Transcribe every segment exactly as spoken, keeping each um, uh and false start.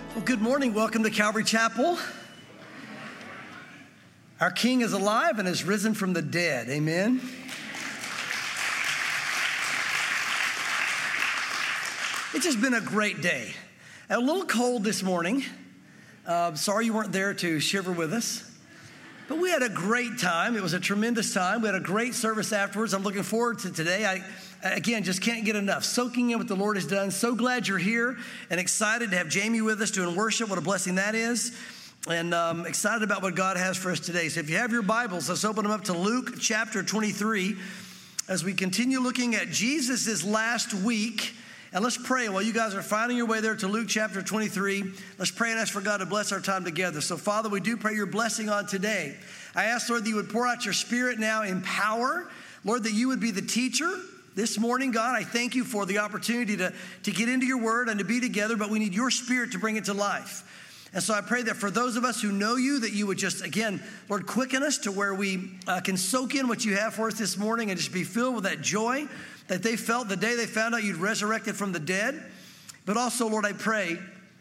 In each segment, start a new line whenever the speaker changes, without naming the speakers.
Well, good morning. Welcome to Calvary Chapel. Our King is alive and has risen from the dead. Amen. It's just been a great day. A little cold this morning. Uh, sorry you weren't there to shiver with us. But we had a great time. It was a tremendous time. We had a great service afterwards. I'm looking forward to today. I, again, just can't get enough. Soaking in what the Lord has done. So glad you're here and excited to have Jamie with us doing worship. What a blessing that is. And um, excited about what God has for us today. So if you have your Bibles, let's open them up to Luke chapter twenty-three as we continue looking at Jesus' last week. And let's pray while you guys are finding your way there to Luke chapter twenty-three. Let's pray and ask for God to bless our time together. So, Father, we do pray your blessing on today. I ask, Lord, that you would pour out your Spirit now in power. Lord, that you would be the teacher this morning. God, I thank you for the opportunity to, to get into your word and to be together, but we need your Spirit to bring it to life. And so I pray that for those of us who know you, that you would just, again, Lord, quicken us to where we uh, can soak in what you have for us this morning and just be filled with that joy that they felt the day they found out you'd resurrected from the dead. But also, Lord, I pray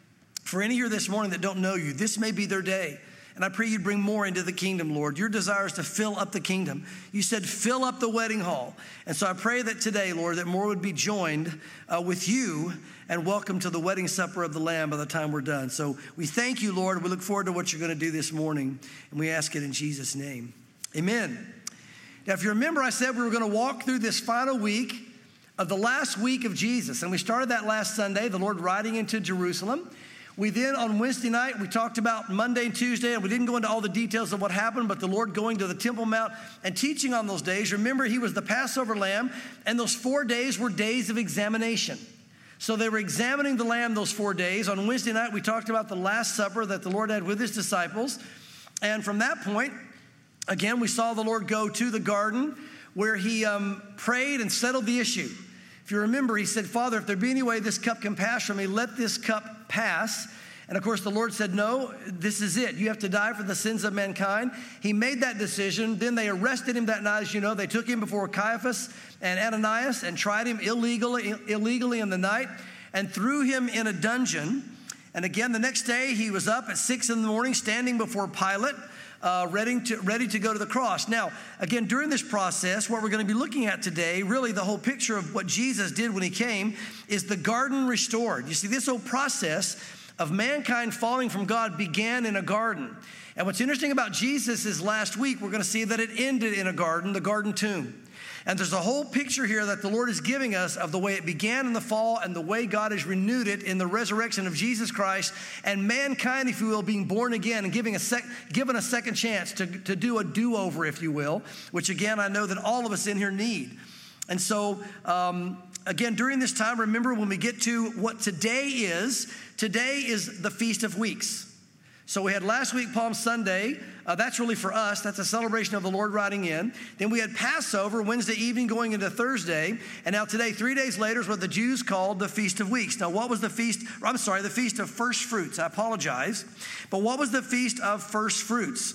for any here this morning that don't know you, this may be their day. And I pray you'd bring more into the kingdom, Lord. Your desire is to fill up the kingdom. You said fill up the wedding hall. And so I pray that today, Lord, that more would be joined uh, with you and welcome to the wedding supper of the Lamb by the time we're done. So we thank you, Lord. We look forward to what you're going to do this morning. And we ask it in Jesus' name. Amen. Now, if you remember, I said we were going to walk through this final week of the last week of Jesus. And we started that last Sunday, the Lord riding into Jerusalem. We then, on Wednesday night, we talked about Monday and Tuesday, and we didn't go into all the details of what happened, but the Lord going to the Temple Mount and teaching on those days. Remember, he was the Passover lamb, and those four days were days of examination. So they were examining the lamb those four days. On Wednesday night, we talked about the Last Supper that the Lord had with his disciples. And from that point, again, we saw the Lord go to the garden where he um, prayed and settled the issue. If you remember, he said, Father, if there be any way this cup can pass from me, let this cup pass. And of course, the Lord said, no, this is it. You have to die for the sins of mankind. He made that decision. Then they arrested him that night. As you know, they took him before Caiaphas and Ananias and tried him illegally, illegally in the night and threw him in a dungeon. And again, the next day, he was up at six in the morning, standing before Pilate, Uh, ready to ready to go to the cross. Now, again, during this process, what we're going to be looking at today, really the whole picture of what Jesus did when he came, is the garden restored. You see, this whole process of mankind falling from God began in a garden. And what's interesting about Jesus is last week, we're going to see that it ended in a garden, the garden tomb. And there's a whole picture here that the Lord is giving us of the way it began in the fall and the way God has renewed it in the resurrection of Jesus Christ and mankind, if you will, being born again and giving a sec- given a second chance to, to do a do-over, if you will, which again, I know that all of us in here need. And so, um, again, during this time, remember when we get to what today is, today is the Feast of Weeks. So we had last week, Palm Sunday. Uh, that's really for us. That's a celebration of the Lord riding in. Then we had Passover, Wednesday evening going into Thursday. And now today, three days later, is what the Jews called the Feast of Weeks. Now, what was the feast? I'm sorry, the Feast of First Fruits. I apologize. But what was the Feast of First Fruits?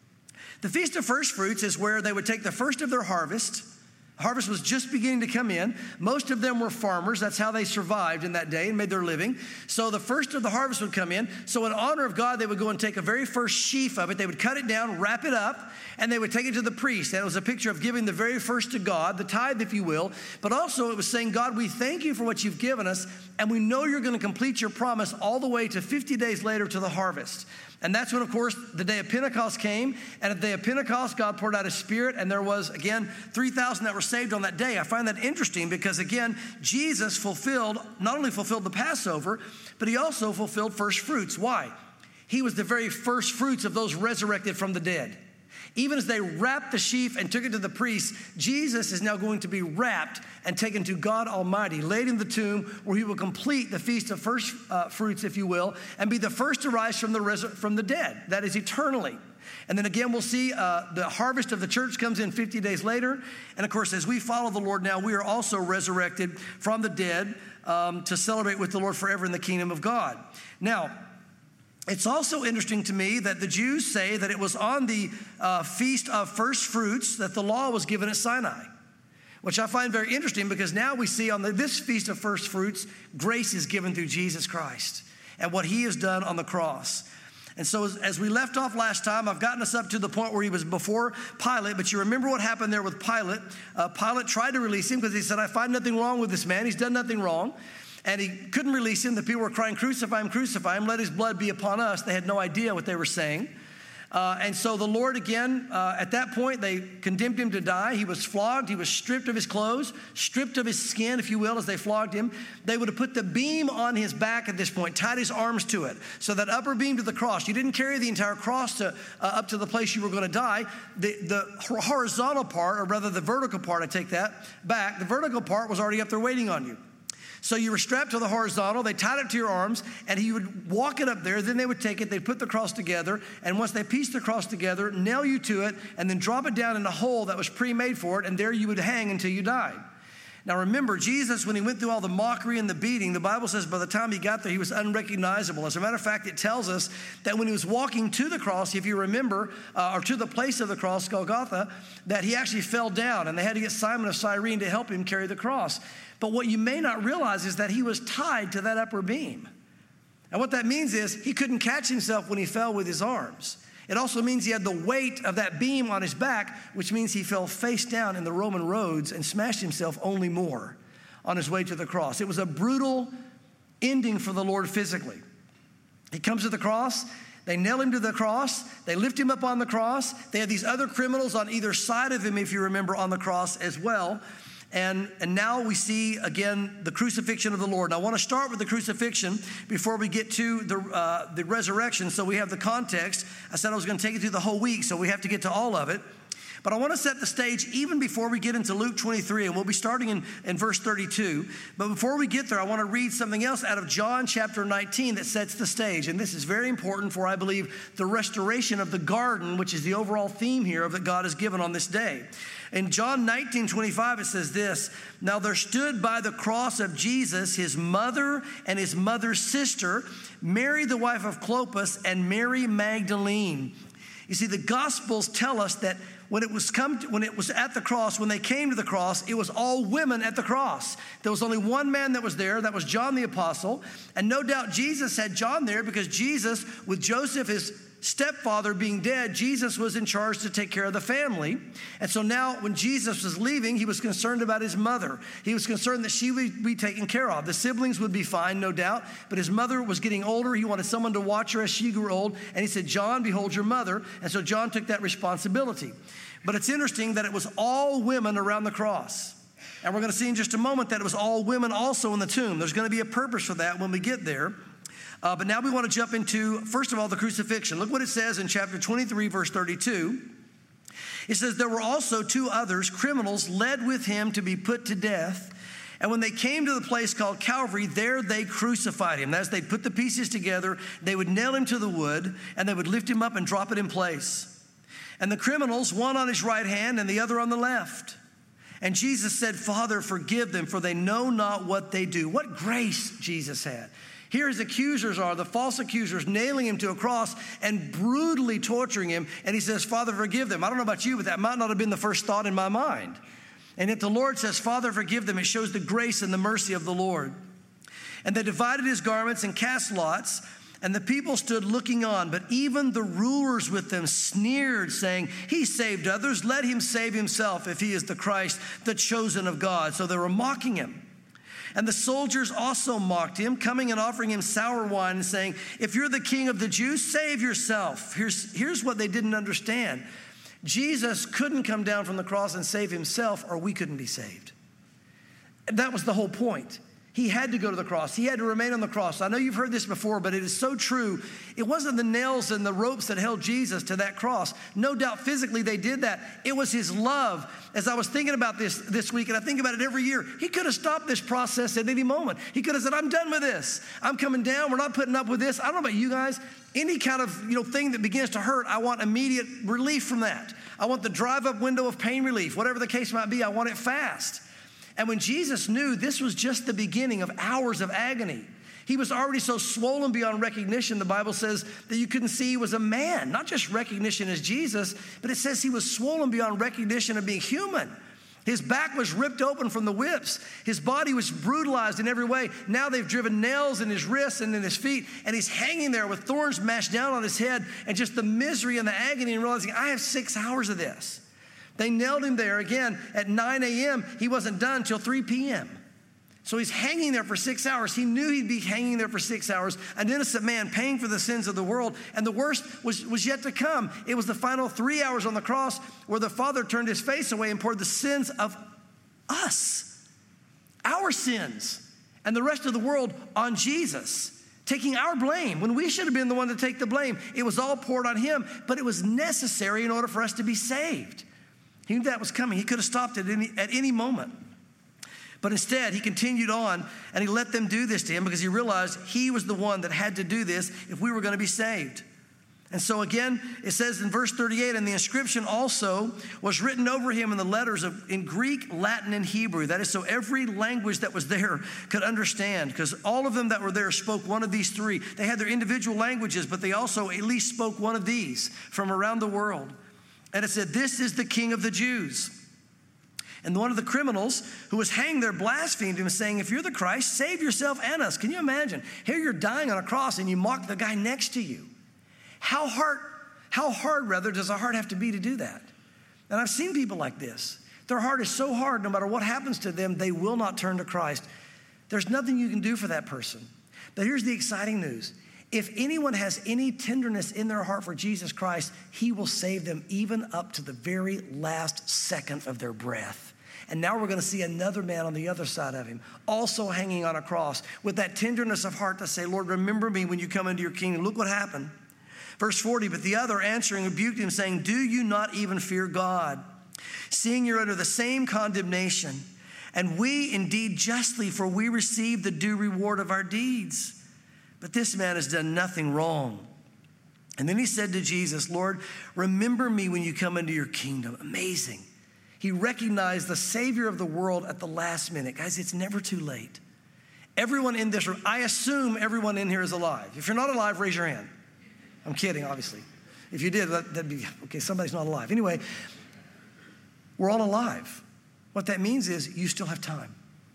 The Feast of First Fruits is where they would take the first of their harvest. Harvest was just beginning to come in. Most of them were farmers. That's how they survived in that day and made their living. So the first of the harvest would come in. So in honor of God, they would go and take a very first sheaf of it. They would cut it down, wrap it up, and they would take it to the priest. And it was a picture of giving the very first to God, the tithe, if you will. But also it was saying, God, we thank you for what you've given us, and we know you're going to complete your promise all the way to fifty days later to the harvest. And that's when, of course, the day of Pentecost came. And at the day of Pentecost, God poured out his Spirit. And there was, again, three thousand that were saved on that day. I find that interesting because, again, Jesus fulfilled, not only fulfilled the Passover, but he also fulfilled first fruits. Why? He was the very first fruits of those resurrected from the dead. Even as they wrapped the sheaf and took it to the priest, Jesus is now going to be wrapped and taken to God Almighty, laid in the tomb where he will complete the feast of first uh, fruits, if you will, and be the first to rise from the res- from the dead. That is eternally. And then again, we'll see uh, the harvest of the church comes in fifty days later. And of course, as we follow the Lord now, we are also resurrected from the dead um, to celebrate with the Lord forever in the kingdom of God. Now, it's also interesting to me that the Jews say that it was on the uh, Feast of First Fruits that the law was given at Sinai, which I find very interesting because now we see on the, this Feast of First Fruits, grace is given through Jesus Christ. and what he has done on the cross. And so as, as we left off last time, I've gotten us up to the point where he was before Pilate, but you remember what happened there with Pilate. Uh, Pilate tried to release him because he said, I find nothing wrong with this man. He's done nothing wrong. And he couldn't release him. The people were crying, crucify him, crucify him, let his blood be upon us. They had no idea what they were saying. Uh, and so the Lord again, uh, at that point, they condemned him to die. He was flogged. He was stripped of his clothes, stripped of his skin, if you will, as they flogged him. They would have put the beam on his back at this point, tied his arms to it. So that upper beam to the cross, you didn't carry the entire cross to, uh, up to the place you were going to die. The, the horizontal part, or rather the vertical part, I take that back, the vertical part was already up there waiting on you. So you were strapped to the horizontal, they tied it to your arms, and he would walk it up there, then they would take it, they'd put the cross together, and once they pieced the cross together, nail you to it, and then drop it down in a hole that was pre-made for it, and there you would hang until you died. Now remember, Jesus, when he went through all the mockery and the beating, the Bible says by the time he got there, he was unrecognizable. As a matter of fact, it tells us that when he was walking to the cross, if you remember, uh, or to the place of the cross, Golgotha, that he actually fell down, and they had to get Simon of Cyrene to help him carry the cross. But what you may not realize is that he was tied to that upper beam. And what that means is he couldn't catch himself when he fell with his arms. It also means he had the weight of that beam on his back, which means he fell face down in the Roman roads and smashed himself only more on his way to the cross. It was a brutal ending for the Lord physically. He comes to the cross. They nail him to the cross. They lift him up on the cross. They have these other criminals on either side of him, if you remember, on the cross as well. And, and now we see, again, the crucifixion of the Lord. And I want to start with the crucifixion before we get to the, uh, the resurrection, so we have the context. I said I was going to take you through the whole week, so we have to get to all of it. But I want to set the stage even before we get into Luke twenty-three, and we'll be starting in, in verse thirty-two. But before we get there, I want to read something else out of John chapter nineteen that sets the stage. And this is very important for, I believe, the restoration of the garden, which is the overall theme here of that God has given on this day. In John nineteen twenty-five, it says this, now there stood by the cross of Jesus his mother and his mother's sister, Mary the wife of Clopas, and Mary Magdalene. You see, the Gospels tell us that when it was come to, when it was at the cross, when they came to the cross, it was all women at the cross. There was only one man that was there. That was John the Apostle. And no doubt Jesus had John there because Jesus, with Joseph, his stepfather, being dead, Jesus was in charge to take care of the family. And so now when Jesus was leaving, he was concerned about his mother. He was concerned that she would be taken care of. The siblings would be fine, no doubt, but his mother was getting older. He wanted someone to watch her as she grew old. And he said, John, behold your mother. And so John took that responsibility. But it's interesting that it was all women around the cross. And we're going to see in just a moment that it was all women also in the tomb. There's going to be a purpose for that when we get there. Uh, but now we want to jump into, first of all, the crucifixion. Look what it says in chapter twenty-three, verse thirty-two. It says, there were also two others, criminals, led with him to be put to death. And when they came to the place called Calvary, there they crucified him. As they put the pieces together, they would nail him to the wood, and they would lift him up and drop it in place. And the criminals, one on his right hand and the other on the left. And Jesus said, Father, forgive them, for they know not what they do. What grace Jesus had. Here his accusers are, the false accusers, nailing him to a cross and brutally torturing him. And he says, Father, forgive them. I don't know about you, but that might not have been the first thought in my mind. And yet the Lord says, Father, forgive them. It shows the grace and the mercy of the Lord. And they divided his garments and cast lots. And the people stood looking on, but even the rulers with them sneered, saying, he saved others, let him save himself if he is the Christ, the chosen of God. So they were mocking him. And the soldiers also mocked him, coming and offering him sour wine and saying, if you're the king of the Jews, save yourself. Here's, here's what they didn't understand. Jesus couldn't come down from the cross and save himself, or we couldn't be saved. That was the whole point. He had to go to the cross. He had to remain on the cross. I know you've heard this before, but it is so true. It wasn't the nails and the ropes that held Jesus to that cross. No doubt physically they did that. It was his love. As I was thinking about this this week, and I think about it every year, he could have stopped this process at any moment. He could have said, I'm done with this. I'm coming down. We're not putting up with this. I don't know about you guys. Any kind of you know thing that begins to hurt, I want immediate relief from that. I want the drive-up window of pain relief. Whatever the case might be, I want it fast. And when Jesus knew this was just the beginning of hours of agony, he was already so swollen beyond recognition, the Bible says, that you couldn't see he was a man. Not just recognition as Jesus, but it says he was swollen beyond recognition of being human. His back was ripped open from the whips. His body was brutalized in every way. Now they've driven nails in his wrists and in his feet, and he's hanging there with thorns mashed down on his head, and just the misery and the agony and realizing, I have six hours of this. They nailed him there again at nine a.m. He wasn't done until three p.m. So he's hanging there for six hours. He knew he'd be hanging there for six hours, an innocent man paying for the sins of the world. And the worst was, was yet to come. It was the final three hours on the cross where the Father turned his face away and poured the sins of us, our sins, and the rest of the world on Jesus, taking our blame when we should have been the one to take the blame. It was all poured on him, but it was necessary in order for us to be saved. He knew that was coming. He could have stopped it any, at any moment. But instead, he continued on, and he let them do this to him because he realized he was the one that had to do this if we were going to be saved. And so again, it says in verse thirty-eight, and the inscription also was written over him in the letters of in Greek, Latin, and Hebrew. That is, so every language that was there could understand, because all of them that were there spoke one of these three. They had their individual languages, but they also at least spoke one of these from around the world. And it said, "This is the King of the Jews." And one of the criminals who was hanged there blasphemed him, saying, "If you're the Christ, save yourself and us." Can you imagine? Here you're dying on a cross and you mock the guy next to you. How hard, how hard rather does a heart have to be to do that? And I've seen people like this. Their heart is so hard, no matter what happens to them, they will not turn to Christ. There's nothing you can do for that person. But here's the exciting news. If anyone has any tenderness in their heart for Jesus Christ, he will save them even up to the very last second of their breath. And now we're going to see another man on the other side of him, also hanging on a cross, with that tenderness of heart to say, "Lord, remember me when you come into your kingdom." Look what happened. Verse forty, "But the other answering rebuked him, saying, 'Do you not even fear God, seeing you're under the same condemnation? And we indeed justly, for we receive the due reward of our deeds. But this man has done nothing wrong.' And then he said to Jesus, 'Lord, remember me when you come into your kingdom.'" Amazing. He recognized the Savior of the world at the last minute. Guys, it's never too late. Everyone in this room, I assume everyone in here is alive. If you're not alive, raise your hand. I'm kidding, obviously. If you did, that'd be, okay, somebody's not alive. Anyway, we're all alive. What that means is you still have time.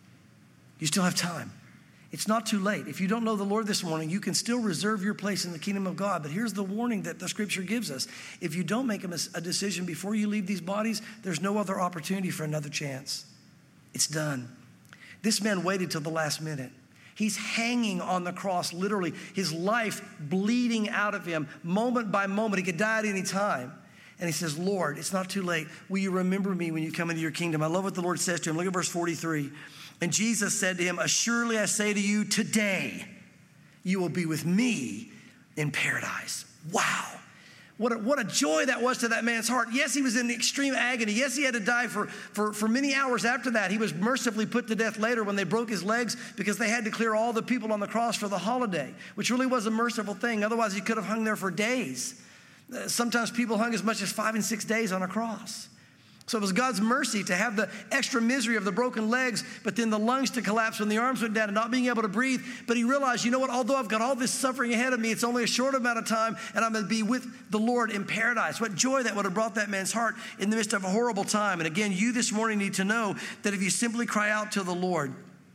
You still have time. It's not too late. If you don't know the Lord this morning, you can still reserve your place in the kingdom of God. But here's the warning that the scripture gives us. If you don't make a decision before you leave these bodies, there's no other opportunity for another chance. It's done. This man waited till the last minute. He's hanging on the cross, literally, his life bleeding out of him moment by moment. He could die at any time. And he says, "Lord, it's not too late. Will you remember me when you come into your kingdom?" I love what the Lord says to him. Look at verse forty-three. "And Jesus said to him, 'Assuredly I say to you, today you will be with me in paradise.'" Wow. What a, what a joy that was to that man's heart. Yes, he was in extreme agony. Yes, he had to die for, for, for many hours after that. He was mercifully put to death later when they broke his legs because they had to clear all the people on the cross for the holiday, which really was a merciful thing. Otherwise, he could have hung there for days. Uh, sometimes people hung as much as five and six days on a cross. So it was God's mercy to have the extra misery of the broken legs, but then the lungs to collapse when the arms went down and not being able to breathe. But he realized, you know what, although I've got all this suffering ahead of me, it's only a short amount of time, and I'm going to be with the Lord in paradise. What joy that would have brought that man's heart in the midst of a horrible time. And again, you this morning need to know that if you simply cry out to the Lord,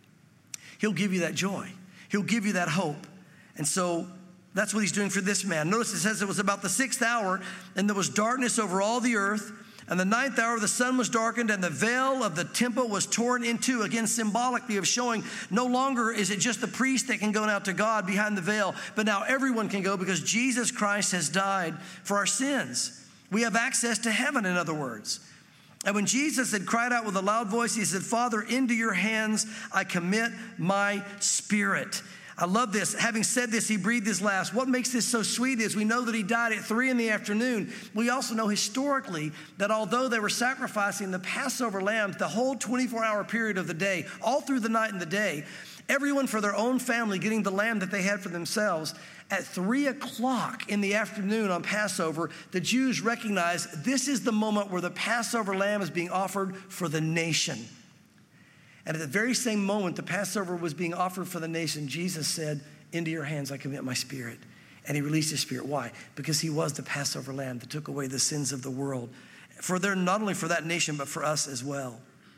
he'll give you that joy. He'll give you that hope. And so that's what he's doing for this man. Notice it says it was about the sixth hour, and there was darkness over all the earth. And the ninth hour, the sun was darkened, and the veil of the temple was torn in two. Again, symbolically of showing no longer is it just the priest that can go out to God behind the veil, but now everyone can go because Jesus Christ has died for our sins. We have access to heaven, in other words. And when Jesus had cried out with a loud voice, he said, "Father, into your hands I commit my spirit." I love this. Having said this, he breathed his last. What makes this so sweet is we know that he died at three in the afternoon. We also know historically that although they were sacrificing the Passover lambs the whole twenty-four hour period of the day, all through the night and the day, everyone for their own family getting the lamb that they had for themselves, at three o'clock in the afternoon on Passover, the Jews recognized this is the moment where the Passover lamb is being offered for the nation. And at the very same moment the Passover was being offered for the nation, Jesus said, "Into your hands I commit my spirit." And he released his spirit. Why? Because he was the Passover lamb that took away the sins of the world. For their, not only for that nation, but for us as well.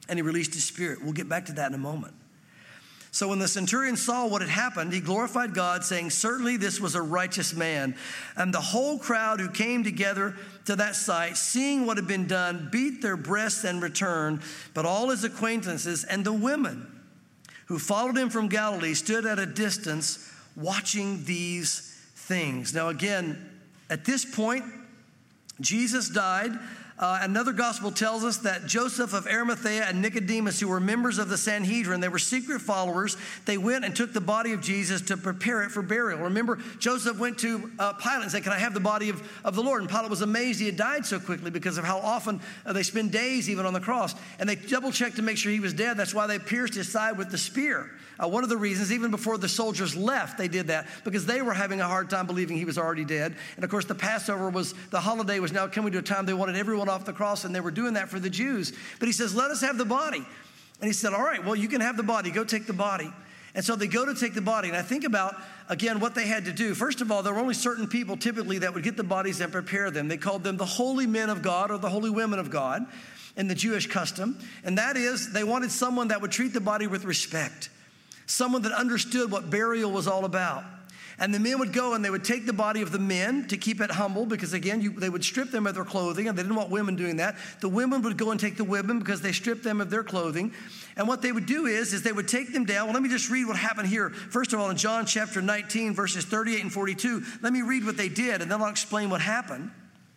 and he released his spirit. We'll get back to that in a moment. So when the centurion saw what had happened, he glorified God, saying, certainly this was a righteous man. And the whole crowd who came together to that sight, seeing what had been done, beat their breasts and returned. But all his acquaintances and the women who followed him from Galilee stood at a distance watching these things. Now again, at this point, Jesus died. Uh, another gospel tells us that Joseph of Arimathea and Nicodemus, who were members of the Sanhedrin, they were secret followers. They went and took the body of Jesus to prepare it for burial. Remember, Joseph went to uh, Pilate and said, can I have the body of, of the Lord? And Pilate was amazed he had died so quickly because of how often uh, they spend days even on the cross. And they double-checked to make sure he was dead. That's why they pierced his side with the spear. Uh, one of the reasons, even before the soldiers left, they did that because they were having a hard time believing he was already dead. And of course, the Passover was, the holiday was now coming to a time they wanted everyone off the cross, and they were doing that for the Jews. But he says, let us have the body. And he said, all right, well, you can have the body. Go take the body. And so they go to take the body. And I think about, again, what they had to do. First of all, there were only certain people typically that would get the bodies and prepare them. They called them the holy men of God or the holy women of God in the Jewish custom. And that is, they wanted someone that would treat the body with respect, someone that understood what burial was all about. And the men would go and they would take the body of the men to keep it humble because, again, you, they would strip them of their clothing, and they didn't want women doing that. The women would go and take the women because they stripped them of their clothing. And what they would do is, is they would take them down. Well, let me just read what happened here. First of all, in John chapter nineteen, verses thirty-eight and forty-two, let me read what they did, and then I'll explain what happened.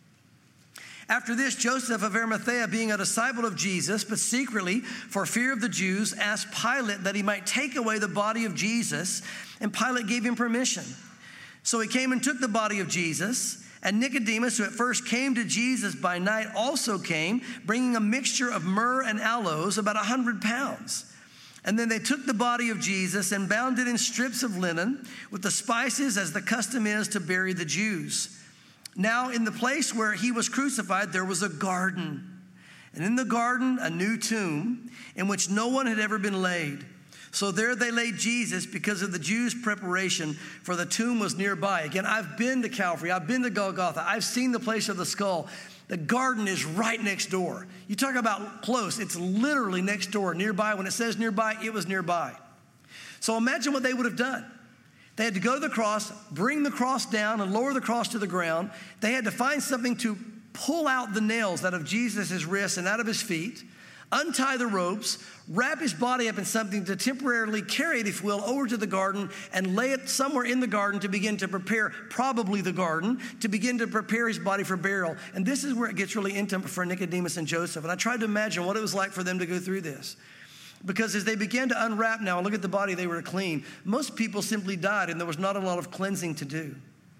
After this, Joseph of Arimathea, being a disciple of Jesus, but secretly for fear of the Jews, asked Pilate that he might take away the body of Jesus, and Pilate gave him permission. So he came and took the body of Jesus, and Nicodemus, who at first came to Jesus by night, also came, bringing a mixture of myrrh and aloes, about a hundred pounds. And then they took the body of Jesus and bound it in strips of linen with the spices, as the custom is to bury the Jews. Now, in the place where he was crucified, there was a garden. And in the garden, a new tomb in which no one had ever been laid. So there they laid Jesus because of the Jews' preparation, for the tomb was nearby. Again, I've been to Calvary. I've been to Golgotha. I've seen the place of the skull. The garden is right next door. You talk about close. It's literally next door, nearby. When it says nearby, it was nearby. So imagine what they would have done. They had to go to the cross, bring the cross down, and lower the cross to the ground. They had to find something to pull out the nails out of Jesus' wrists and out of his feet, untie the ropes, wrap his body up in something to temporarily carry it, if you will, over to the garden and lay it somewhere in the garden to begin to prepare, probably the garden, to begin to prepare his body for burial. And this is where it gets really intimate for Nicodemus and Joseph. And I tried to imagine what it was like for them to go through this. Because as they began to unwrap now and look at the body they were to clean, most people simply died and there was not a lot of cleansing to do.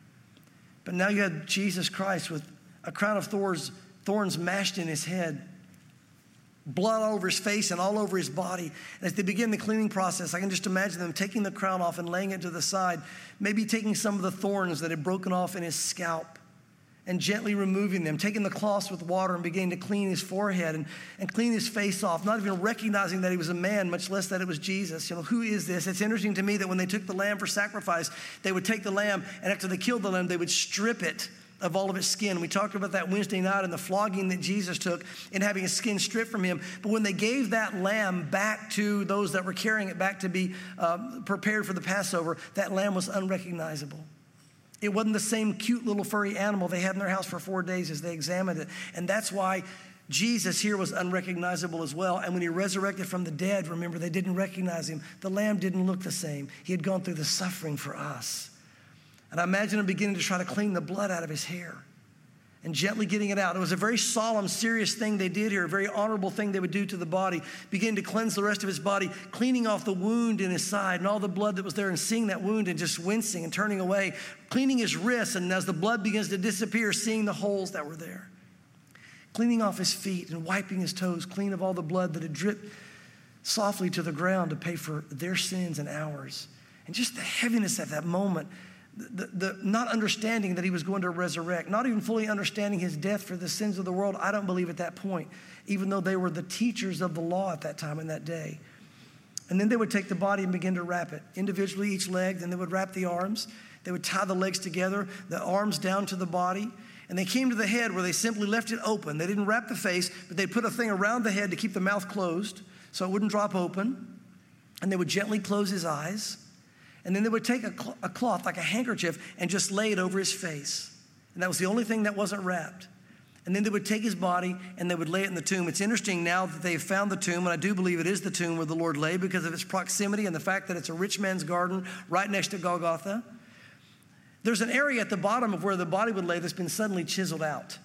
But now you had Jesus Christ with a crown of thorns, thorns mashed in his head, blood all over his face and all over his body. And as they begin the cleaning process, I can just imagine them taking the crown off and laying it to the side, maybe taking some of the thorns that had broken off in his scalp and gently removing them, taking the cloths with water and beginning to clean his forehead and, and clean his face off, not even recognizing that he was a man, much less that it was Jesus. You know, who is this? It's interesting to me that when they took the lamb for sacrifice, they would take the lamb, and after they killed the lamb, they would strip it of all of its skin. We talked about that Wednesday night and the flogging that Jesus took in having his skin stripped from him. But when they gave that lamb back to those that were carrying it back to be uh, prepared for the Passover, that lamb was unrecognizable. It wasn't the same cute little furry animal they had in their house for four days as they examined it. And that's why Jesus here was unrecognizable as well. And when he resurrected from the dead, remember, they didn't recognize him. The lamb didn't look the same. He had gone through the suffering for us. And I imagine him beginning to try to clean the blood out of his hair and gently getting it out. It was a very solemn, serious thing they did here, a very honorable thing they would do to the body, begin to cleanse the rest of his body, cleaning off the wound in his side and all the blood that was there, and seeing that wound and just wincing and turning away, cleaning his wrists, and as the blood begins to disappear, seeing the holes that were there, cleaning off his feet and wiping his toes clean of all the blood that had dripped softly to the ground to pay for their sins and ours. And just the heaviness of that moment, The, the not understanding that he was going to resurrect, not even fully understanding his death for the sins of the world, I don't believe at that point, even though they were the teachers of the law at that time and that day. And then they would take the body and begin to wrap it, individually each leg, then they would wrap the arms. They would tie the legs together, the arms down to the body, And they came to the head where they simply left it open. They didn't wrap the face, but they put a thing around the head to keep the mouth closed so it wouldn't drop open. And they would gently close his eyes. And then they would take a, cl- a cloth, like a handkerchief, and just lay it over his face. And that was the only thing that wasn't wrapped. And then they would take his body and they would lay it in the tomb. It's interesting now that they've found the tomb, and I do believe it is the tomb where the Lord lay because of its proximity and the fact that it's a rich man's garden right next to Golgotha. There's an area at the bottom of where the body would lay that's been suddenly chiseled out.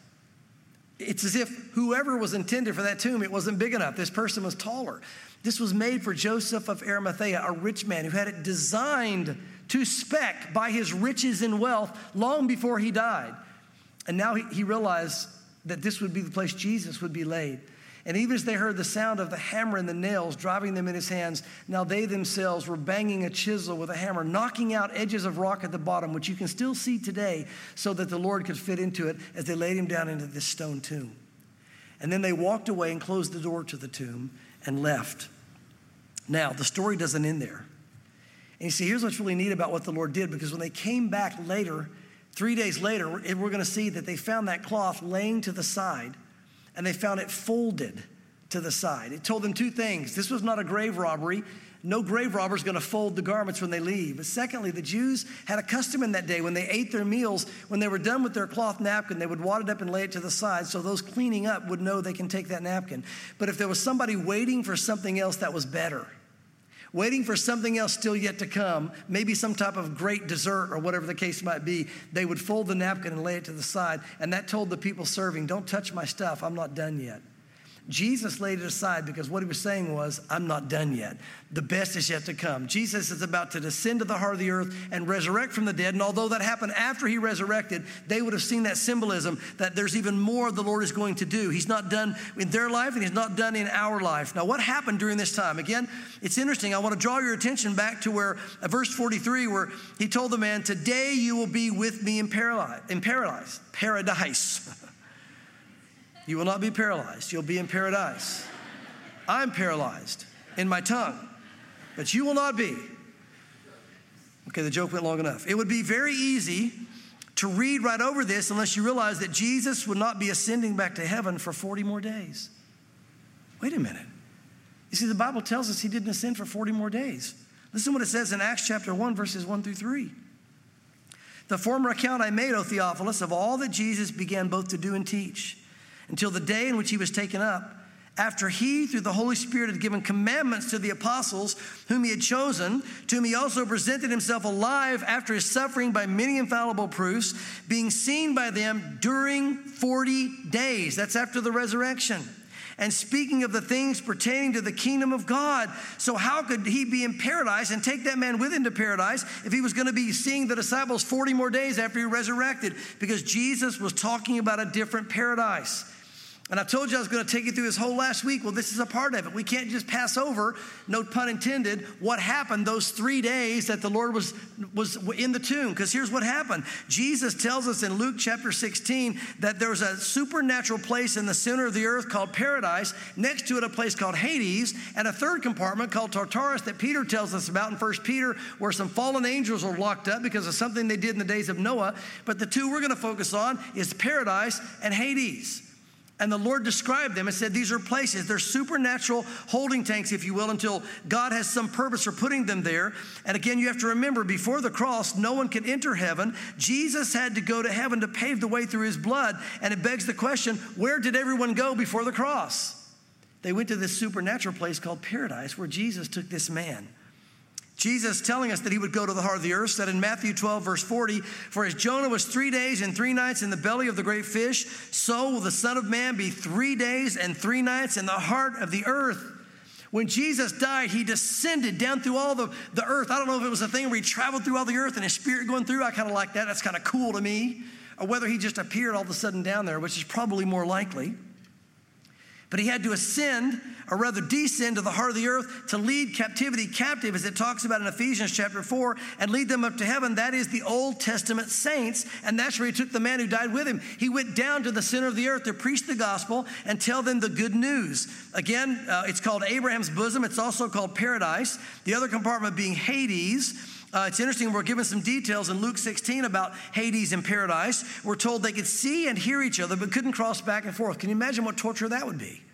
It's as if whoever was intended for that tomb, it wasn't big enough. This person was taller. This was made for Joseph of Arimathea, a rich man who had it designed to spec by his riches and wealth long before he died. And now he, he realized that this would be the place Jesus would be laid. And even as they heard the sound of the hammer and the nails driving them in his hands, now they themselves were banging a chisel with a hammer, knocking out edges of rock at the bottom, which you can still see today, so that the Lord could fit into it as they laid him down into this stone tomb. And then they walked away and closed the door to the tomb and left. Now, the story doesn't end there. And you see, here's what's really neat about what the Lord did, because when they came back later, three days later, we're going to see that they found that cloth laying to the side, and they found it folded to the side. It told them two things. This was not a grave robbery. No grave robber is going to fold the garments when they leave. But secondly, the Jews had a custom in that day when they ate their meals, when they were done with their cloth napkin, they would wad it up and lay it to the side so those cleaning up would know they can take that napkin. But if there was somebody waiting for something else that was better, waiting for something else still yet to come, maybe some type of great dessert or whatever the case might be, they would fold the napkin and lay it to the side. And that told the people serving, don't touch my stuff, I'm not done yet. Jesus laid it aside because what he was saying was, I'm not done yet. The best is yet to come. Jesus is about to descend to the heart of the earth and resurrect from the dead. And although that happened after he resurrected, they would have seen that symbolism that there's even more the Lord is going to do. He's not done in their life and he's not done in our life. Now, what happened during this time? Again, it's interesting. I want to draw your attention back to where uh, verse forty-three, where he told the man, today you will be with me in paradise. In paradise. Paradise. You will not be paralyzed. You'll be in paradise. I'm paralyzed in my tongue, but you will not be. Okay, the joke went long enough. It would be very easy to read right over this unless you realize that Jesus would not be ascending back to heaven for forty more days. Wait a minute. You see, the Bible tells us he didn't ascend for forty more days. Listen to what it says in Acts chapter one, verses one through three. The former account I made, O Theophilus, of all that Jesus began both to do and teach, until the day in which he was taken up, after he, through the Holy Spirit, had given commandments to the apostles whom he had chosen, to whom he also presented himself alive after his suffering by many infallible proofs, being seen by them during forty days. That's after the resurrection. And speaking of the things pertaining to the kingdom of God. So how could he be in paradise and take that man with him to paradise if he was going to be seeing the disciples forty more days after he resurrected? Because Jesus was talking about a different paradise. And I told you I was going to take you through his whole last week. Well, this is a part of it. We can't just pass over, no pun intended, what happened those three days that the Lord was, was in the tomb. Because here's what happened. Jesus tells us in Luke chapter sixteen that there's a supernatural place in the center of the earth called paradise. Next to it, a place called Hades. And a third compartment called Tartarus that Peter tells us about in First Peter, where some fallen angels were locked up because of something they did in the days of Noah. But the two we're going to focus on is paradise and Hades. And the Lord described them and said, these are places, they're supernatural holding tanks, if you will, until God has some purpose for putting them there. And again, you have to remember, before the cross, no one could enter heaven. Jesus had to go to heaven to pave the way through his blood. And it begs the question, where did everyone go before the cross? They went to this supernatural place called paradise, where Jesus took this man. Jesus telling us that he would go to the heart of the earth, said in Matthew twelve, verse forty, for as Jonah was three days and three nights in the belly of the great fish, so will the Son of Man be three days and three nights in the heart of the earth. When Jesus died, he descended down through all the, the earth. I don't know if it was a thing where he traveled through all the earth and his spirit going through. I kind of like that. That's kind of cool to me. Or whether he just appeared all of a sudden down there, which is probably more likely. But he had to ascend, or rather descend to the heart of the earth to lead captivity captive, as it talks about in Ephesians chapter four, and lead them up to heaven. That is the Old Testament saints, and that's where he took the man who died with him. He went down to the center of the earth to preach the gospel and tell them the good news. Again, uh, it's called Abraham's bosom. It's also called paradise. The other compartment being Hades. Uh, it's interesting, we're given some details in Luke sixteen about Hades and paradise. We're told they could see and hear each other, but couldn't cross back and forth. Can you imagine what torture that would be?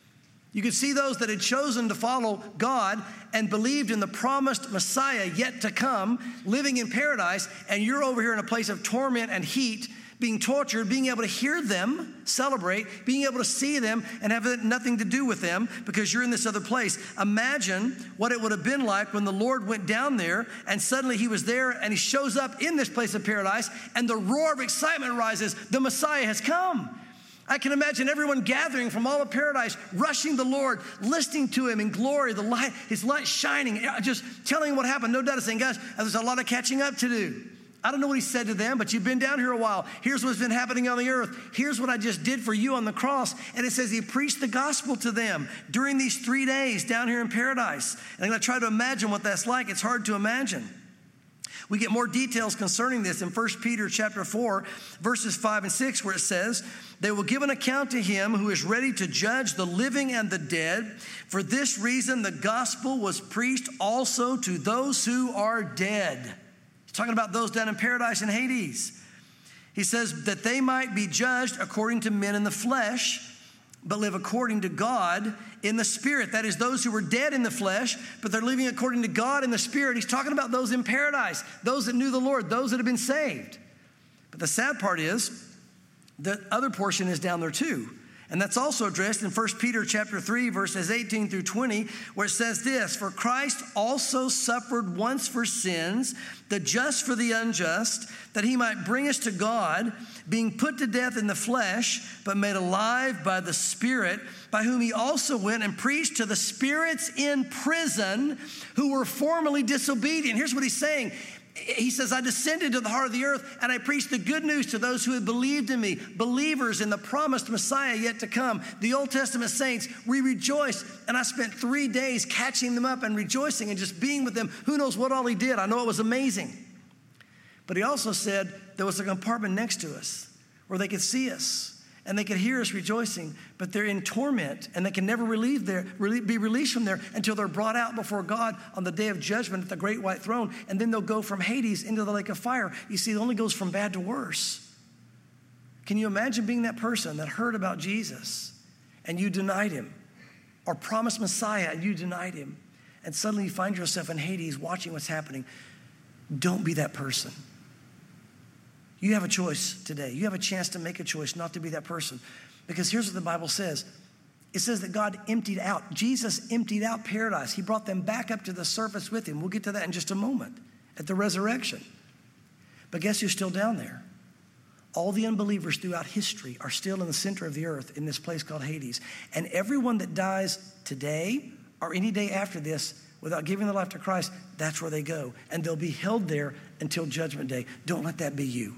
You could see those that had chosen to follow God and believed in the promised Messiah yet to come, living in paradise, and you're over here in a place of torment and heat, being tortured, being able to hear them celebrate, being able to see them and have nothing to do with them because you're in this other place. Imagine what it would have been like when the Lord went down there and suddenly he was there and he shows up in this place of paradise and the roar of excitement rises. The Messiah has come. I can imagine everyone gathering from all of paradise, rushing the Lord, listening to him in glory, the light, his light shining, just telling him what happened. No doubt saying, guys, there's a lot of catching up to do. I don't know what he said to them, but you've been down here a while. Here's what's been happening on the earth. Here's what I just did for you on the cross. And it says he preached the gospel to them during these three days down here in paradise. And I'm going to try to imagine what that's like. It's hard to imagine. We get more details concerning this in First Peter chapter four, verses five and six, where it says, they will give an account to him who is ready to judge the living and the dead. For this reason, the gospel was preached also to those who are dead. He's talking about those down in paradise and Hades. He says that they might be judged according to men in the flesh, but live according to God in the Spirit. That is, those who were dead in the flesh, but they're living according to God in the Spirit. He's talking about those in paradise, those that knew the Lord, those that have been saved. But the sad part is, the other portion is down there too. And that's also addressed in First Peter chapter three, verses eighteen through twenty, where it says this, for Christ also suffered once for sins, the just for the unjust, that he might bring us to God, being put to death in the flesh, but made alive by the Spirit, by whom he also went and preached to the spirits in prison who were formerly disobedient. Here's what he's saying. He says, I descended to the heart of the earth and I preached the good news to those who had believed in me, believers in the promised Messiah yet to come. The Old Testament saints, we rejoiced, and I spent three days catching them up and rejoicing and just being with them. Who knows what all he did? I know it was amazing. But he also said there was a compartment next to us where they could see us and they could hear us rejoicing, but they're in torment and they can never relieve their, be released from there until they're brought out before God on the day of judgment at the great white throne. And then they'll go from Hades into the lake of fire. You see, it only goes from bad to worse. Can you imagine being that person that heard about Jesus and you denied him, or promised Messiah and you denied him, and suddenly you find yourself in Hades watching what's happening? Don't be that person. You have a choice today. You have a chance to make a choice not to be that person. Because here's what the Bible says. It says that God emptied out, Jesus emptied out paradise. He brought them back up to the surface with him. We'll get to that in just a moment at the resurrection. But guess who's still down there? All the unbelievers throughout history are still in the center of the earth in this place called Hades. And everyone that dies today or any day after this without giving their life to Christ, that's where they go. And they'll be held there until judgment day. Don't let that be you.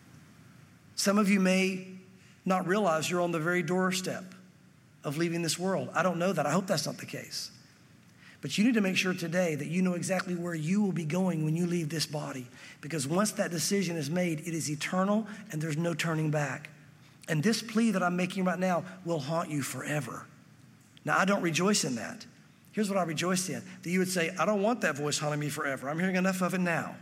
Some of you may not realize you're on the very doorstep of leaving this world. I don't know that. I hope that's not the case. But you need to make sure today that you know exactly where you will be going when you leave this body. Because once that decision is made, it is eternal and there's no turning back. And this plea that I'm making right now will haunt you forever. Now, I don't rejoice in that. Here's what I rejoice in. That you would say, I don't want that voice haunting me forever. I'm hearing enough of it now.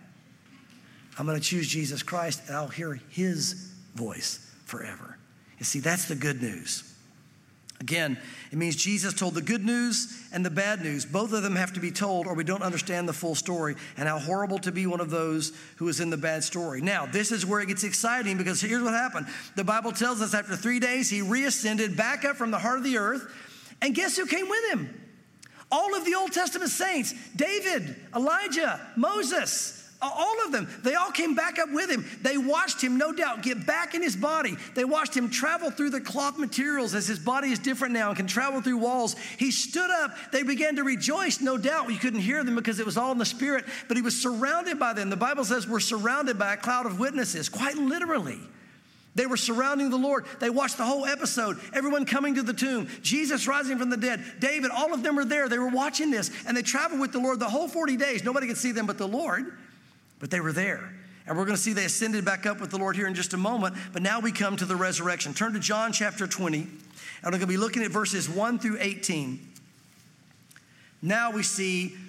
I'm going to choose Jesus Christ and I'll hear his voice forever. You see, that's the good news. Again, it means Jesus told the good news and the bad news. Both of them have to be told or we don't understand the full story, and how horrible to be one of those who is in the bad story. Now, this is where it gets exciting, because here's what happened. The Bible tells us after three days, he reascended back up from the heart of the earth, and guess who came with him? All of the Old Testament saints, David, Elijah, Moses, all of them, they all came back up with him. They watched him, no doubt, get back in his body. They watched him travel through the cloth materials as his body is different now and can travel through walls. He stood up. They began to rejoice, no doubt. You couldn't hear them because it was all in the Spirit, but he was surrounded by them. The Bible says we're surrounded by a cloud of witnesses, quite literally. They were surrounding the Lord. They watched the whole episode, everyone coming to the tomb, Jesus rising from the dead, David, all of them were there. They were watching this, and they traveled with the Lord the whole forty days. Nobody could see them but the Lord. But they were there. And we're going to see they ascended back up with the Lord here in just a moment. But now we come to the resurrection. Turn to John chapter twenty. And we're going to be looking at verses one through eighteen. Now we see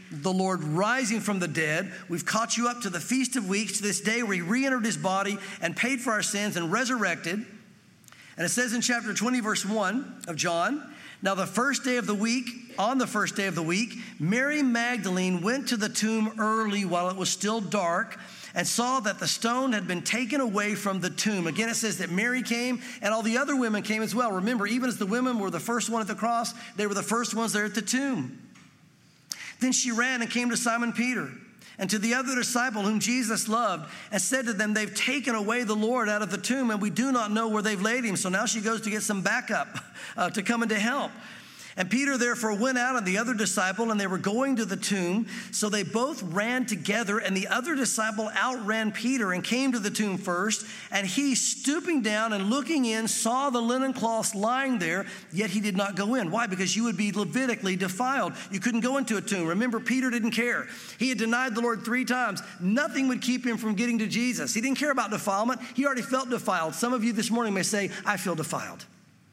the Lord rising from the dead. We've caught you up to the Feast of Weeks, to this day where he re-entered his body and paid for our sins and resurrected. And it says in chapter twenty, verse one of John, now the first day of the week, on the first day of the week, Mary Magdalene went to the tomb early while it was still dark and saw that the stone had been taken away from the tomb. Again, it says that Mary came and all the other women came as well. Remember, even as the women were the first one at the cross, they were the first ones there at the tomb. Then she ran and came to Simon Peter and to the other disciple whom Jesus loved and said to them, they've taken away the Lord out of the tomb and we do not know where they've laid him. So now she goes to get some backup uh, to come in to help. And Peter therefore went out and the other disciple, and they were going to the tomb. So they both ran together, and the other disciple outran Peter and came to the tomb first. And he, stooping down and looking in, saw the linen cloths lying there, yet he did not go in. Why? Because you would be Levitically defiled. You couldn't go into a tomb. Remember, Peter didn't care. He had denied the Lord three times. Nothing would keep him from getting to Jesus. He didn't care about defilement. He already felt defiled. Some of you this morning may say, I feel defiled.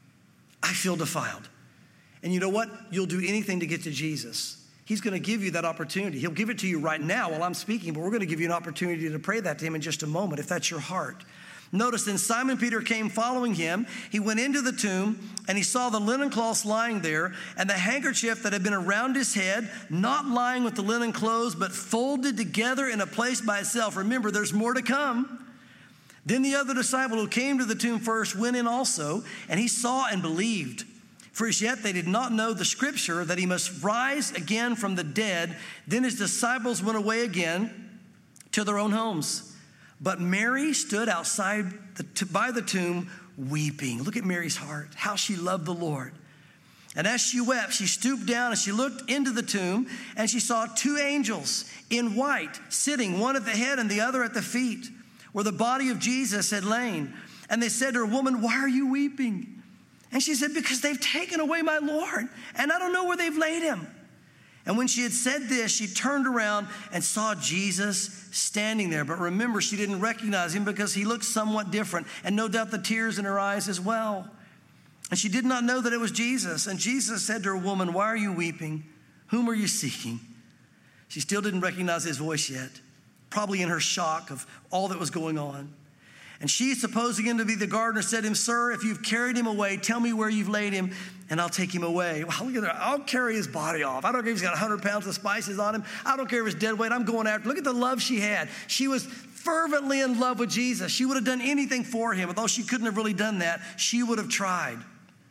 I feel defiled. And you know what? You'll do anything to get to Jesus. He's going to give you that opportunity. He'll give it to you right now while I'm speaking, but we're going to give you an opportunity to pray that to him in just a moment, if that's your heart. Notice then Simon Peter came following him. He went into the tomb, and he saw the linen cloths lying there, and the handkerchief that had been around his head, not lying with the linen clothes, but folded together in a place by itself. Remember, there's more to come. Then the other disciple who came to the tomb first went in also, and he saw and believed. For as yet they did not know the scripture that he must rise again from the dead. Then his disciples went away again to their own homes. But Mary stood outside the, by the tomb weeping. Look at Mary's heart, how she loved the Lord. And as she wept, she stooped down and she looked into the tomb, and she saw two angels in white sitting, one at the head and the other at the feet, where the body of Jesus had lain. And they said to her, woman, why are you weeping? And she said, because they've taken away my Lord, and I don't know where they've laid him. And when she had said this, she turned around and saw Jesus standing there. But remember, she didn't recognize him because he looked somewhat different, and no doubt the tears in her eyes as well. And she did not know that it was Jesus. And Jesus said to her, woman, why are you weeping? Whom are you seeking? She still didn't recognize his voice yet, probably in her shock of all that was going on. And she, supposing him to be the gardener, said to him, sir, if you've carried him away, tell me where you've laid him, and I'll take him away. Well, look at that. I'll carry his body off. I don't care if he's got one hundred pounds of spices on him. I don't care if it's dead weight. I'm going after. Look at the love she had. She was fervently in love with Jesus. She would have done anything for him. Although she couldn't have really done that, she would have tried.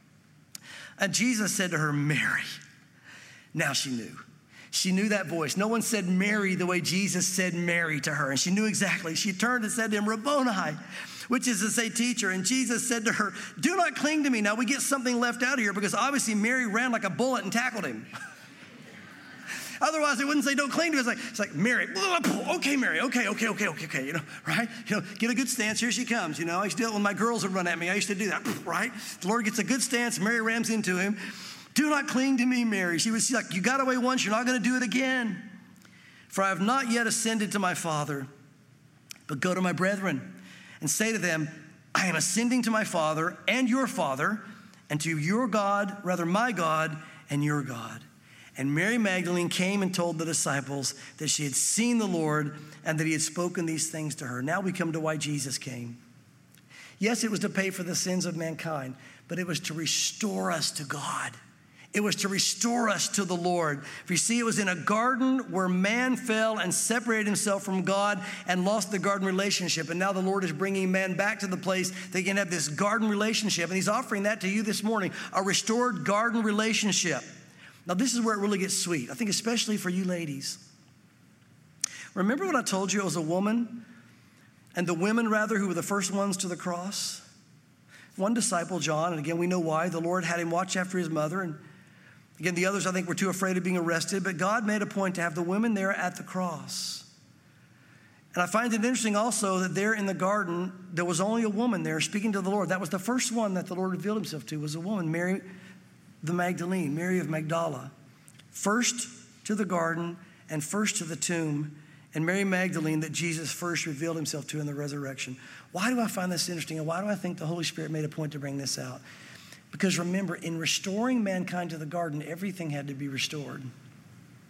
And Jesus said to her, Mary. Now she knew. She knew that voice. No one said Mary the way Jesus said Mary to her. And she knew exactly. She turned and said to him, Rabboni, which is to say teacher. And Jesus said to her, do not cling to me. Now we get something left out of here because obviously Mary ran like a bullet and tackled him. Otherwise, it wouldn't say don't cling to me. It's like, it's like Mary, okay, Mary, okay, okay, okay, okay, okay, you know, right? You know, get a good stance. Here she comes. You know, I used to do it when my girls would run at me. I used to do that, right? The Lord gets a good stance. Mary rams into him. Do not cling to me, Mary. She was like, you got away once, you're not going to do it again. For I have not yet ascended to my Father, but go to my brethren and say to them, I am ascending to my Father and your Father, and to your God, rather my God and your God. And Mary Magdalene came and told the disciples that she had seen the Lord and that he had spoken these things to her. Now we come to why Jesus came. Yes, it was to pay for the sins of mankind, but it was to restore us to God. It was to restore us to the Lord. For you see, it was in a garden where man fell and separated himself from God and lost the garden relationship. And now the Lord is bringing man back to the place they can have this garden relationship. And he's offering that to you this morning, a restored garden relationship. Now, this is where it really gets sweet. I think especially for you ladies. Remember when I told you it was a woman and the women, rather, who were the first ones to the cross? One disciple, John, and again, we know why. The Lord had him watch after his mother. And again, the others, I think, were too afraid of being arrested. But God made a point to have the women there at the cross. And I find it interesting also that there in the garden, there was only a woman there speaking to the Lord. That was the first one that the Lord revealed himself to, was a woman, Mary the Magdalene, Mary of Magdala. First to the garden and first to the tomb. And Mary Magdalene that Jesus first revealed himself to in the resurrection. Why do I find this interesting? And why do I think the Holy Spirit made a point to bring this out? Because remember, in restoring mankind to the garden, everything had to be restored.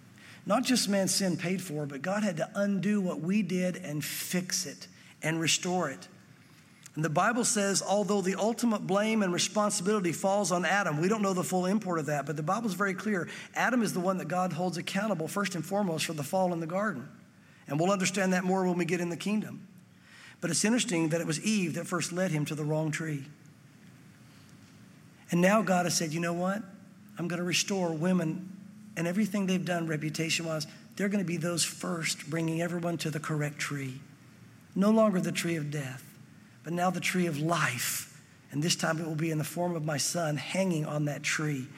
not just man's sin paid for, but God had to undo what we did and fix it and restore it. And the Bible says, although the ultimate blame and responsibility falls on Adam, we don't know the full import of that, but the Bible is very clear. Adam is the one that God holds accountable first and foremost for the fall in the garden. And we'll understand that more when we get in the kingdom. But it's interesting that it was Eve that first led him to the wrong tree. And now God has said, you know what? I'm going to restore women and everything they've done reputation-wise. They're going to be those first, bringing everyone to the correct tree. No longer the tree of death, but now the tree of life. And this time it will be in the form of my son hanging on that tree.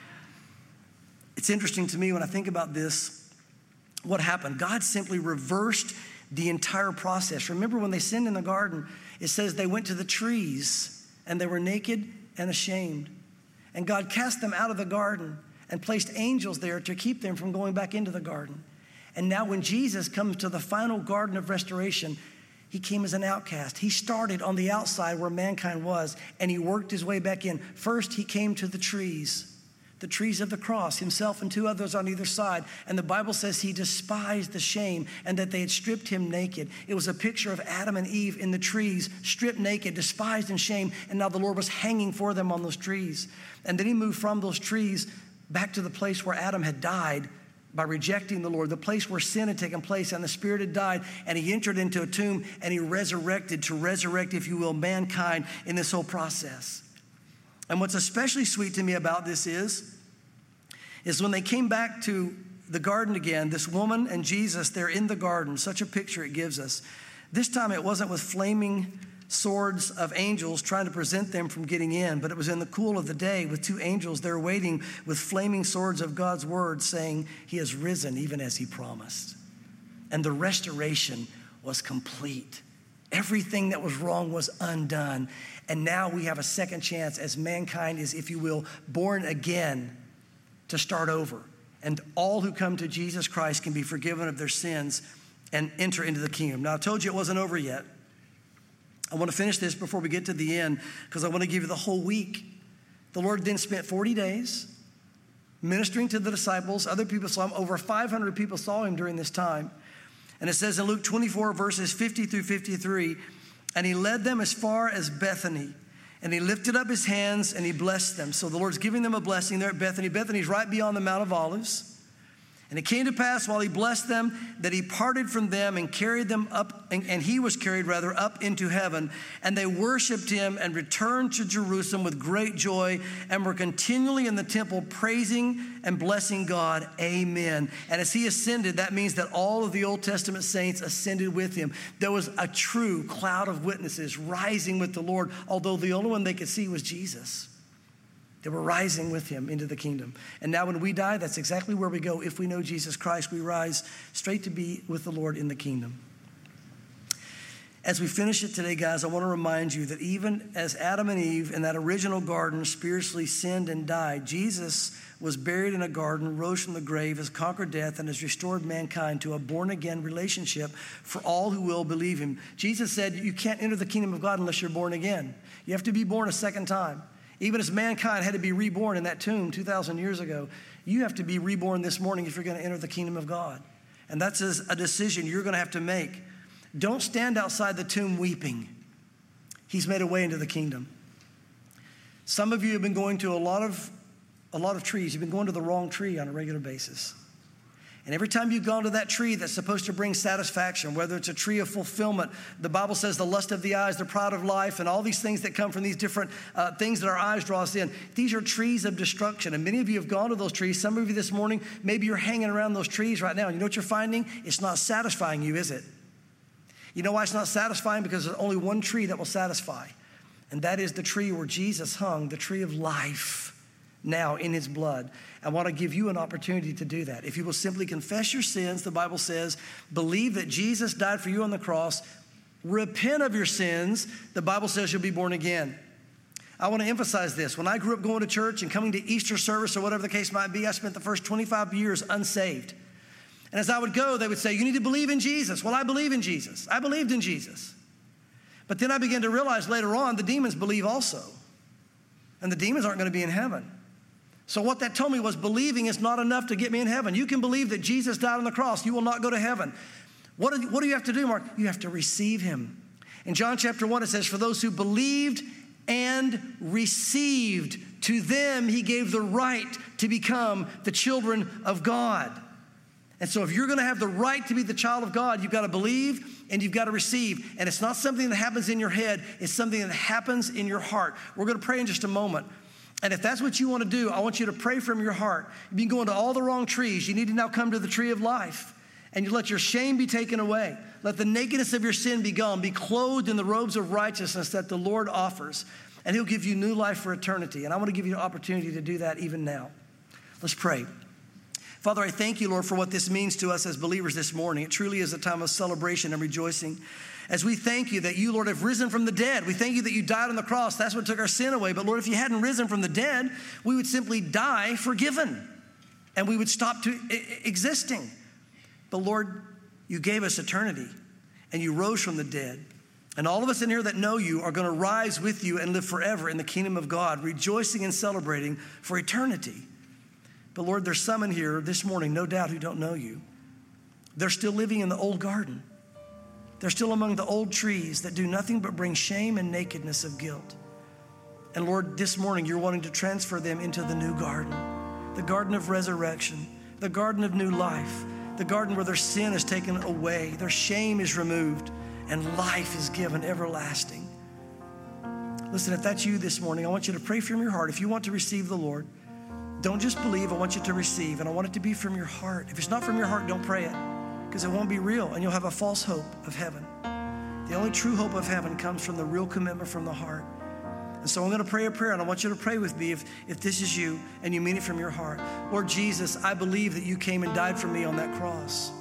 It's interesting to me when I think about this, what happened. God simply reversed the entire process. Remember when they sinned in the garden, it says they went to the trees and they were naked and ashamed. And God cast them out of the garden and placed angels there to keep them from going back into the garden. And now when Jesus comes to the final garden of restoration, he came as an outcast. He started on the outside where mankind was, and he worked his way back in. First, he came to the trees, the trees of the cross, himself and two others on either side. And the Bible says he despised the shame and that they had stripped him naked. It was a picture of Adam and Eve in the trees, stripped naked, despised and shamed. And now the Lord was hanging for them on those trees. And then he moved from those trees back to the place where Adam had died by rejecting the Lord, the place where sin had taken place and the Spirit had died, and he entered into a tomb and he resurrected to resurrect, if you will, mankind in this whole process. And what's especially sweet to me about this is, is when they came back to the garden again, this woman and Jesus, they're in the garden, such a picture it gives us. This time it wasn't with flaming swords of angels trying to prevent them from getting in, but it was in the cool of the day with two angels there waiting with flaming swords of God's word saying, he has risen even as he promised. And the restoration was complete. Everything that was wrong was undone. And now we have a second chance as mankind is, if you will, born again to start over. And all who come to Jesus Christ can be forgiven of their sins and enter into the kingdom. Now, I told you it wasn't over yet. I want to finish this before we get to the end because I want to give you the whole week. The Lord then spent forty days ministering to the disciples. Other people saw him. Over five hundred people saw him during this time. And it says in Luke twenty-four, verses fifty through fifty-three, and he led them as far as Bethany. And he lifted up his hands and he blessed them. So the Lord's giving them a blessing there at Bethany. Bethany's right beyond the Mount of Olives. And it came to pass while he blessed them that he parted from them and carried them up, and, and he was carried rather up into heaven. And they worshiped him and returned to Jerusalem with great joy and were continually in the temple praising and blessing God. Amen. And as he ascended, that means that all of the Old Testament saints ascended with him. There was a true cloud of witnesses rising with the Lord, although the only one they could see was Jesus. They were rising with him into the kingdom. And now when we die, that's exactly where we go. If we know Jesus Christ, we rise straight to be with the Lord in the kingdom. As we finish it today, guys, I want to remind you that even as Adam and Eve in that original garden spiritually sinned and died, Jesus was buried in a garden, rose from the grave, has conquered death, and has restored mankind to a born-again relationship for all who will believe him. Jesus said you can't enter the kingdom of God unless you're born again. You have to be born a second time. Even as mankind had to be reborn in that tomb two thousand years ago, you have to be reborn this morning if you're going to enter the kingdom of God. And that's a decision you're going to have to make. Don't stand outside the tomb weeping. He's made a way into the kingdom. Some of you have been going to a lot of, a lot of trees. You've been going to the wrong tree on a regular basis. And every time you've gone to that tree that's supposed to bring satisfaction, whether it's a tree of fulfillment, the Bible says the lust of the eyes, the pride of life, and all these things that come from these different uh, things that our eyes draw us in, these are trees of destruction. And many of you have gone to those trees. Some of you this morning, maybe you're hanging around those trees right now. And you know what you're finding? It's not satisfying you, is it? You know why it's not satisfying? Because there's only one tree that will satisfy. And that is the tree where Jesus hung, the tree of life. Now in his blood. I want to give you an opportunity to do that. If you will simply confess your sins, the Bible says, believe that Jesus died for you on the cross, repent of your sins, the Bible says you'll be born again. I want to emphasize this. When I grew up going to church and coming to Easter service or whatever the case might be, I spent the first twenty-five years unsaved. And as I would go, they would say, you need to believe in Jesus. Well, I believe in Jesus. I believed in Jesus. But then I began to realize later on the demons believe also. And the demons aren't going to be in heaven. So what that told me was believing is not enough to get me in heaven. You can believe that Jesus died on the cross. You will not go to heaven. What do, what do you have to do, Mark? You have to receive him. In John chapter one, it says, for those who believed and received, to them he gave the right to become the children of God. And so if you're going to have the right to be the child of God, you've got to believe and you've got to receive. And it's not something that happens in your head. It's something that happens in your heart. We're going to pray in just a moment. And if that's what you want to do, I want you to pray from your heart. You've been going to all the wrong trees. You need to now come to the tree of life. And you let your shame be taken away. Let the nakedness of your sin be gone. Be clothed in the robes of righteousness that the Lord offers. And he'll give you new life for eternity. And I want to give you an opportunity to do that even now. Let's pray. Father, I thank you, Lord, for what this means to us as believers this morning. It truly is a time of celebration and rejoicing. As we thank you that you, Lord, have risen from the dead. We thank you that you died on the cross. That's what took our sin away. But Lord, if you hadn't risen from the dead, we would simply die forgiven. And we would stop to existing. But Lord, you gave us eternity. And you rose from the dead. And all of us in here that know you are going to rise with you and live forever in the kingdom of God, rejoicing and celebrating for eternity. But Lord, there's some in here this morning, no doubt, who don't know you. They're still living in the old garden. They're still among the old trees that do nothing but bring shame and nakedness of guilt. And Lord, this morning, you're wanting to transfer them into the new garden, the garden of resurrection, the garden of new life, the garden where their sin is taken away, their shame is removed, and life is given everlasting. Listen, if that's you this morning, I want you to pray from your heart. If you want to receive the Lord, don't just believe, I want you to receive, and I want it to be from your heart. If it's not from your heart, don't pray it, because it won't be real, and you'll have a false hope of heaven. The only true hope of heaven comes from the real commitment from the heart. And so I'm going to pray a prayer, and I want you to pray with me if, if this is you and you mean it from your heart. Lord Jesus, I believe that you came and died for me on that cross.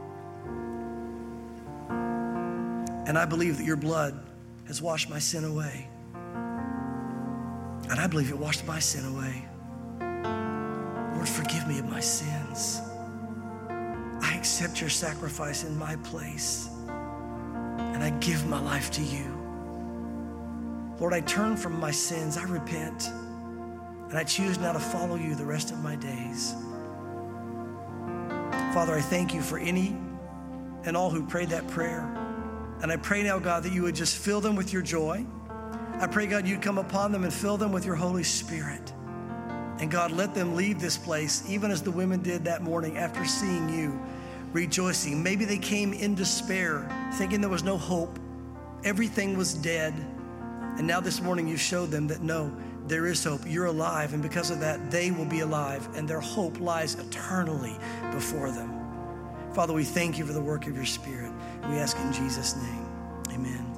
And I believe that your blood has washed my sin away. And I believe it washed my sin away. Lord, forgive me of my sins. I accept your sacrifice in my place. And I give my life to you. Lord, I turn from my sins. I repent. And I choose now to follow you the rest of my days. Father, I thank you for any and all who prayed that prayer. And I pray now, God, that you would just fill them with your joy. I pray, God, you'd come upon them and fill them with your Holy Spirit. And God, let them leave this place, even as the women did that morning after seeing you, rejoicing. Maybe they came in despair, thinking there was no hope. Everything was dead. And now this morning you showed them that no, there is hope. You're alive. And because of that, they will be alive. And their hope lies eternally before them. Father, we thank you for the work of your Spirit. We ask in Jesus' name, amen.